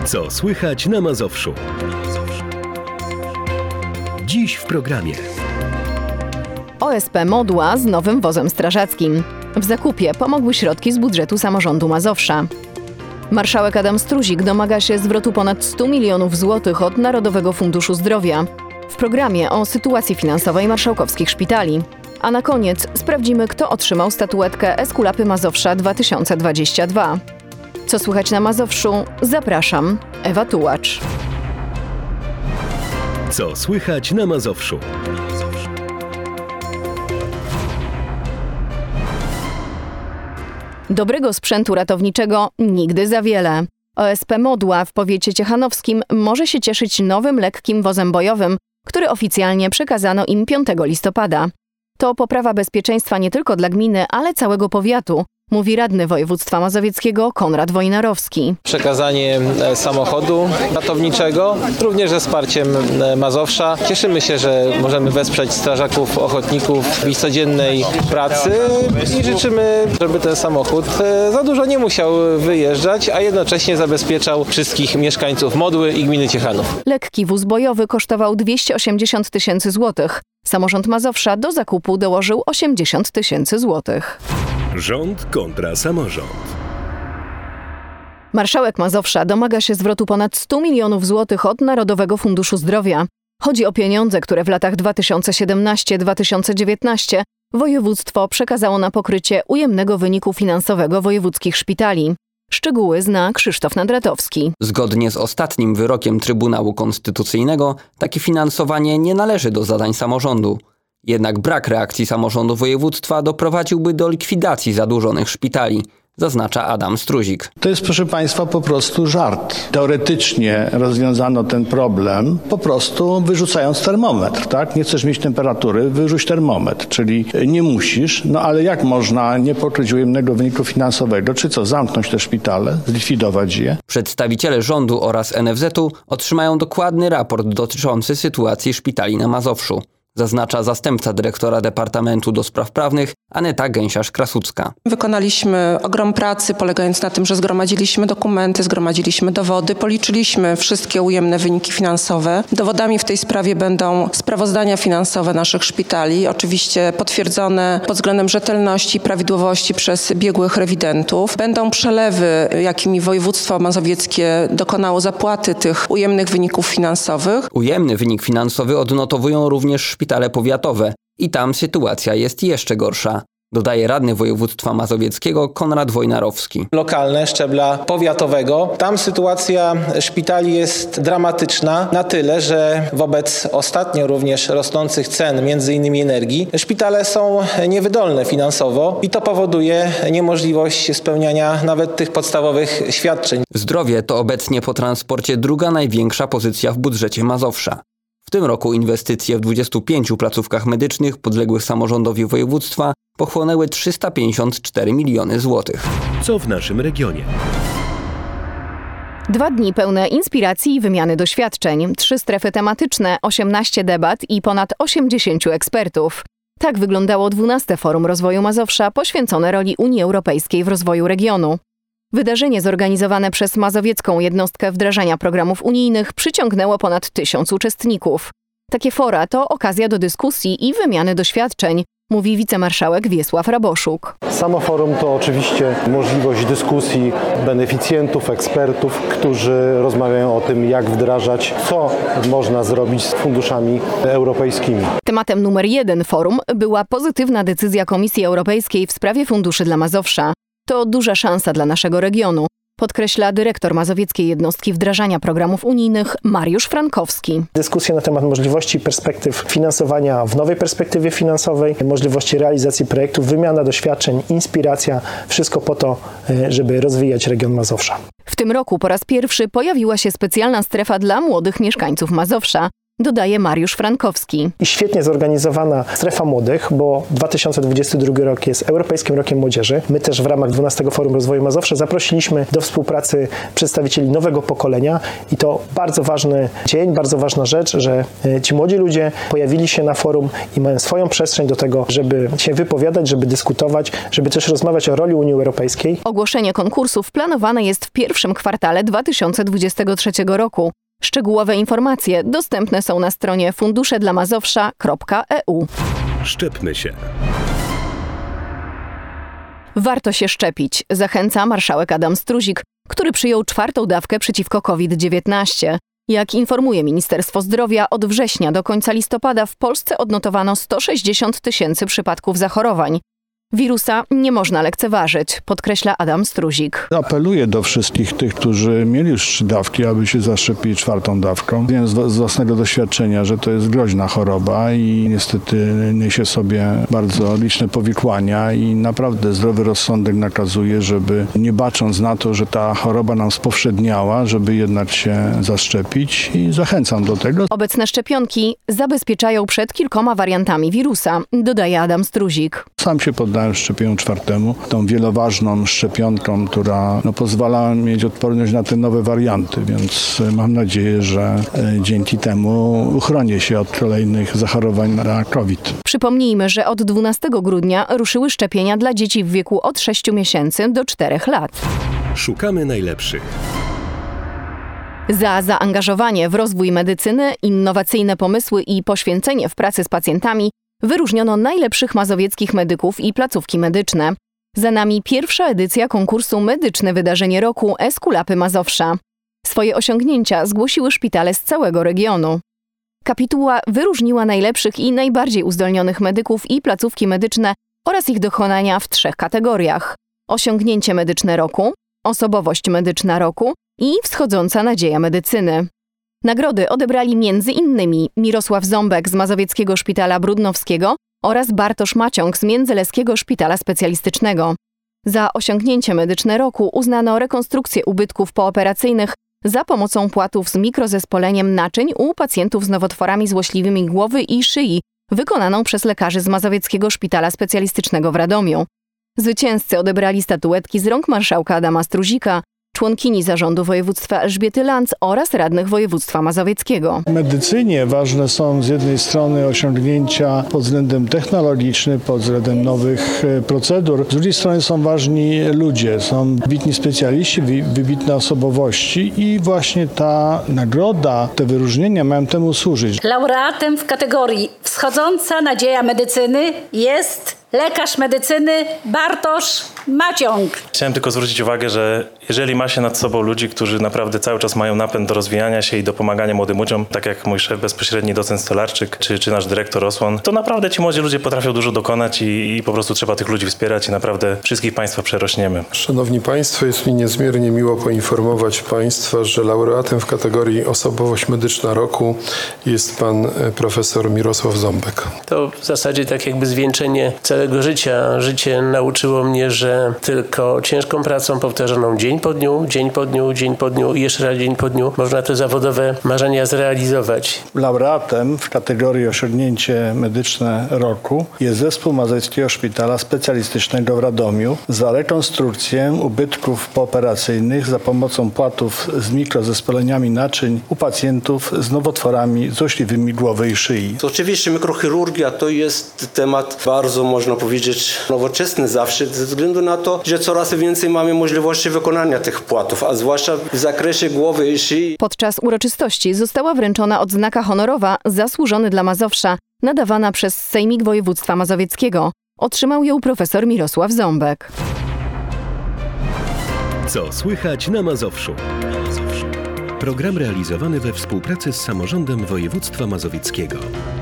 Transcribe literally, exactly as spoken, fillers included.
Co słychać na Mazowszu? Dziś w programie. O S P Modła z nowym wozem strażackim. W zakupie pomogły środki z budżetu samorządu Mazowsza. Marszałek Adam Struzik domaga się zwrotu ponad stu milionów złotych od Narodowego Funduszu Zdrowia. W programie o sytuacji finansowej marszałkowskich szpitali. A na koniec sprawdzimy, kto otrzymał statuetkę Eskulapy Mazowsza dwa tysiące dwudziesty drugi. Co słychać na Mazowszu? Zapraszam, Ewa Tułacz. Co słychać na Mazowszu? Dobrego sprzętu ratowniczego nigdy za wiele. O S P Modła w powiecie ciechanowskim może się cieszyć nowym lekkim wozem bojowym, który oficjalnie przekazano im piątego listopada. To poprawa bezpieczeństwa nie tylko dla gminy, ale całego powiatu, mówi radny województwa mazowieckiego Konrad Wojnarowski. Przekazanie samochodu ratowniczego, również ze wsparciem Mazowsza. Cieszymy się, że możemy wesprzeć strażaków, ochotników w ich codziennej pracy i życzymy, żeby ten samochód za dużo nie musiał wyjeżdżać, a jednocześnie zabezpieczał wszystkich mieszkańców Modły i gminy Ciechanów. Lekki wóz bojowy kosztował dwieście osiemdziesiąt tysięcy złotych. Samorząd Mazowsza do zakupu dołożył osiemdziesiąt tysięcy złotych. Rząd kontra samorząd. Marszałek Mazowsza domaga się zwrotu ponad stu milionów złotych od Narodowego Funduszu Zdrowia. Chodzi o pieniądze, które w latach dwa tysiące siedemnastym do dwa tysiące dziewiętnastego województwo przekazało na pokrycie ujemnego wyniku finansowego wojewódzkich szpitali. Szczegóły zna Krzysztof Nadratowski. Zgodnie z ostatnim wyrokiem Trybunału Konstytucyjnego takie finansowanie nie należy do zadań samorządu. Jednak brak reakcji samorządu województwa doprowadziłby do likwidacji zadłużonych szpitali, zaznacza Adam Struzik. To jest, proszę Państwa, po prostu żart. Teoretycznie rozwiązano ten problem po prostu wyrzucając termometr, tak? Nie chcesz mieć temperatury, wyrzuć termometr, czyli nie musisz, no ale jak można nie pokryć ujemnego wyniku finansowego, czy co, zamknąć te szpitale, zlikwidować je? Przedstawiciele rządu oraz N F Z u otrzymają dokładny raport dotyczący sytuacji szpitali na Mazowszu, zaznacza zastępca dyrektora Departamentu do Spraw Prawnych Aneta Gęsiarz-Krasucka. Wykonaliśmy ogrom pracy polegając na tym, że zgromadziliśmy dokumenty, zgromadziliśmy dowody, policzyliśmy wszystkie ujemne wyniki finansowe. Dowodami w tej sprawie będą sprawozdania finansowe naszych szpitali, oczywiście potwierdzone pod względem rzetelności i prawidłowości przez biegłych rewidentów. Będą przelewy, jakimi województwo mazowieckie dokonało zapłaty tych ujemnych wyników finansowych. Ujemny wynik finansowy odnotowują również szpitale powiatowe i tam sytuacja jest jeszcze gorsza, dodaje radny województwa mazowieckiego Konrad Wojnarowski. Lokalne, szczebla powiatowego. Tam sytuacja szpitali jest dramatyczna na tyle, że wobec ostatnio również rosnących cen, między innymi energii, szpitale są niewydolne finansowo i to powoduje niemożliwość spełniania nawet tych podstawowych świadczeń. Zdrowie to obecnie po transporcie druga największa pozycja w budżecie Mazowsza. W tym roku inwestycje w dwudziestu pięciu placówkach medycznych podległych samorządowi województwa pochłonęły trzysta pięćdziesiąt cztery miliony złotych. Co w naszym regionie? Dwa dni pełne inspiracji i wymiany doświadczeń, trzy strefy tematyczne, osiemnaście debat i ponad osiemdziesięciu ekspertów. Tak wyglądało dwunaste Forum Rozwoju Mazowsza poświęcone roli Unii Europejskiej w rozwoju regionu. Wydarzenie zorganizowane przez Mazowiecką Jednostkę Wdrażania Programów Unijnych przyciągnęło ponad tysiąc uczestników. Takie fora to okazja do dyskusji i wymiany doświadczeń, mówi wicemarszałek Wiesław Raboszuk. Samo forum to oczywiście możliwość dyskusji beneficjentów, ekspertów, którzy rozmawiają o tym, jak wdrażać, co można zrobić z funduszami europejskimi. Tematem numer jeden forum była pozytywna decyzja Komisji Europejskiej w sprawie funduszy dla Mazowsza. To duża szansa dla naszego regionu, podkreśla dyrektor Mazowieckiej Jednostki Wdrażania Programów Unijnych Mariusz Frankowski. Dyskusje na temat możliwości perspektyw finansowania w nowej perspektywie finansowej, możliwości realizacji projektów, wymiana doświadczeń, inspiracja, wszystko po to, żeby rozwijać region Mazowsza. W tym roku po raz pierwszy pojawiła się specjalna strefa dla młodych mieszkańców Mazowsza. dodaje Mariusz Frankowski. I świetnie zorganizowana strefa młodych, bo dwa tysiące dwudziesty drugi rok jest Europejskim Rokiem Młodzieży. My też w ramach dwunastego Forum Rozwoju Mazowsza zaprosiliśmy do współpracy przedstawicieli nowego pokolenia i to bardzo ważny dzień, bardzo ważna rzecz, że ci młodzi ludzie pojawili się na forum i mają swoją przestrzeń do tego, żeby się wypowiadać, żeby dyskutować, żeby też rozmawiać o roli Unii Europejskiej. Ogłoszenie konkursów planowane jest w pierwszym kwartale dwa tysiące dwudziestego trzeciego roku. Szczegółowe informacje dostępne są na stronie fundusze dla mazowsza kropka e u. Szczepmy się. Warto się szczepić, zachęca marszałek Adam Struzik, który przyjął czwartą dawkę przeciwko COVID dziewiętnaście. Jak informuje Ministerstwo Zdrowia, od września do końca listopada w Polsce odnotowano sto sześćdziesiąt tysięcy przypadków zachorowań. Wirusa nie można lekceważyć, podkreśla Adam Struzik. Apeluję do wszystkich tych, którzy mieli już trzy dawki, aby się zaszczepili czwartą dawką. Wiem z własnego doświadczenia, że to jest groźna choroba i niestety niesie sobie bardzo liczne powikłania i naprawdę zdrowy rozsądek nakazuje, żeby nie bacząc na to, że ta choroba nam spowszedniała, żeby jednak się zaszczepić i zachęcam do tego. Obecne szczepionki zabezpieczają przed kilkoma wariantami wirusa, dodaje Adam Struzik. Sam się poddałem szczepieniu czwartemu, tą wieloważną szczepionką, która no, pozwala mieć odporność na te nowe warianty, więc mam nadzieję, że e, dzięki temu uchronię się od kolejnych zachorowań na COVID. Przypomnijmy, że od dwunastego grudnia ruszyły szczepienia dla dzieci w wieku od sześciu miesięcy do czterech lat. Szukamy najlepszych. Za zaangażowanie w rozwój medycyny, innowacyjne pomysły i poświęcenie w pracy z pacjentami wyróżniono najlepszych mazowieckich medyków i placówki medyczne. Za nami pierwsza edycja konkursu Medyczne Wydarzenie Roku Eskulapy Mazowsza. Swoje osiągnięcia zgłosiły szpitale z całego regionu. Kapituła wyróżniła najlepszych i najbardziej uzdolnionych medyków i placówki medyczne oraz ich dokonania w trzech kategoriach: osiągnięcie medyczne roku, osobowość medyczna roku i wschodząca nadzieja medycyny. Nagrody odebrali między innymi Mirosław Ząbek z Mazowieckiego Szpitala Brudnowskiego oraz Bartosz Maciąg z Międzyleskiego Szpitala Specjalistycznego. Za osiągnięcie medyczne roku uznano rekonstrukcję ubytków pooperacyjnych za pomocą płatów z mikrozespoleniem naczyń u pacjentów z nowotworami złośliwymi głowy i szyi, wykonaną przez lekarzy z Mazowieckiego Szpitala Specjalistycznego w Radomiu. Zwycięzcy odebrali statuetki z rąk marszałka Adama Struzika, członkini zarządu województwa Elżbiety Lanc oraz radnych województwa mazowieckiego. W medycynie ważne są z jednej strony osiągnięcia pod względem technologicznym, pod względem nowych procedur. Z drugiej strony są ważni ludzie, są wybitni specjaliści, wybitne osobowości i właśnie ta nagroda, te wyróżnienia mają temu służyć. Laureatem w kategorii Wschodząca nadzieja medycyny jest lekarz medycyny Bartosz Maciąg. Chciałem tylko zwrócić uwagę, że jeżeli ma się nad sobą ludzi, którzy naprawdę cały czas mają napęd do rozwijania się i do pomagania młodym ludziom, tak jak mój szef bezpośredni docent Stolarczyk, czy, czy nasz dyrektor Osłon, to naprawdę ci młodzi ludzie potrafią dużo dokonać i, i po prostu trzeba tych ludzi wspierać i naprawdę wszystkich Państwa przerośniemy. Szanowni Państwo, jest mi niezmiernie miło poinformować Państwa, że laureatem w kategorii Osobowość Medyczna Roku jest pan profesor Mirosław Ząbek. To w zasadzie tak jakby zwieńczenie całego życia. Życie nauczyło mnie, że tylko ciężką pracą powtarzaną dzień po dniu, dzień po dniu, dzień po dniu i jeszcze raz dzień po dniu można te zawodowe marzenia zrealizować. Laureatem w kategorii Osiągnięcie Medyczne Roku jest zespół Mazowieckiego Szpitala Specjalistycznego w Radomiu za rekonstrukcję ubytków pooperacyjnych za pomocą płatów z mikrozespoleniami naczyń u pacjentów z nowotworami złośliwymi głowy i szyi. To oczywiście mikrochirurgia to jest temat bardzo, można powiedzieć, nowoczesny zawsze, ze względu na to, że coraz więcej mamy możliwości wykonania tych płatów, a zwłaszcza w zakresie głowy i szyi. Podczas uroczystości została wręczona odznaka honorowa Zasłużony dla Mazowsza, nadawana przez Sejmik Województwa Mazowieckiego. Otrzymał ją profesor Mirosław Ząbek. Co słychać na Mazowszu? Program realizowany we współpracy z Samorządem Województwa Mazowieckiego.